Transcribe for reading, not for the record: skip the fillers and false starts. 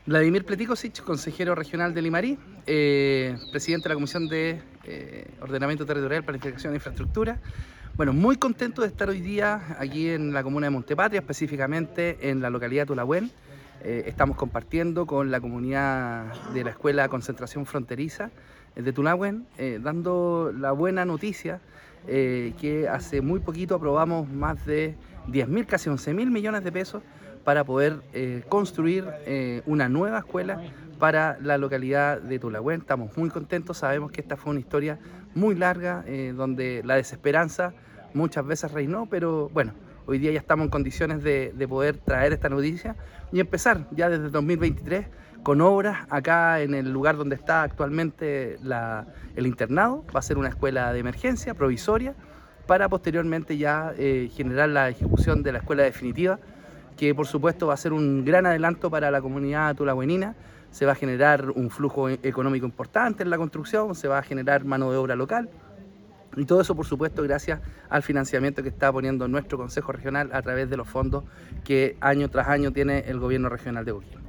Vladimir Pletikosich, consejero regional de Limarí, presidente de la Comisión de Ordenamiento Territorial, Planificación e Infraestructura. Bueno, muy contento de estar hoy día aquí en la comuna de Montepatria, específicamente en la localidad de Tulahuén. Estamos compartiendo con la comunidad de la Escuela Concentración Fronteriza de Tulahuén, dando la buena noticia que hace muy poquito aprobamos más de 10.000, casi 11.000 millones de pesos para poder construir una nueva escuela para la localidad de Tulahuén. Estamos muy contentos, sabemos que esta fue una historia muy larga, donde la desesperanza muchas veces reinó, pero bueno, hoy día ya estamos en condiciones de poder traer esta noticia y empezar ya desde 2023 con obras acá en el lugar donde está actualmente el internado. Va a ser una escuela de emergencia provisoria para posteriormente ya generar la ejecución de la escuela definitiva, que por supuesto va a ser un gran adelanto para la comunidad tulahuenina. Se va a generar un flujo económico importante en la construcción, se va a generar mano de obra local, y todo eso por supuesto gracias al financiamiento que está poniendo nuestro Consejo Regional a través de los fondos que año tras año tiene el gobierno regional de Coquimbo.